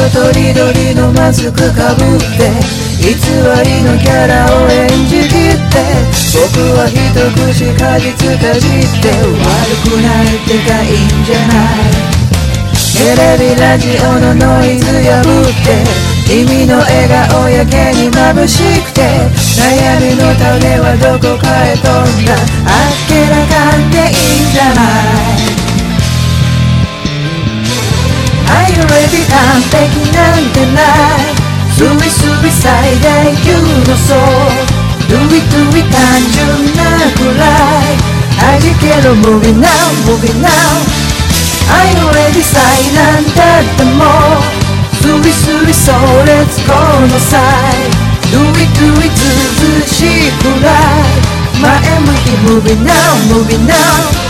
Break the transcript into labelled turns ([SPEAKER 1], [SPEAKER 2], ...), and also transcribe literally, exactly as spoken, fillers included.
[SPEAKER 1] 色とりどりのマスクかぶって偽りのキャラを演じきって僕は一口果実かじって悪くないってかいいんじゃないテレビラジオのノイズ破って君の笑顔やけに眩しくて悩みの種はどこかへ飛んだあっけらかんでいいんじゃないAre you ready 完璧なんてないスリスリ最大級のそう Do it do it 単純なくらい弾けろ Moving now moving now Are you ready 災難だってもスリスリそう Let's go の際 Do it do it 涼しいくらい前向き Moving now moving now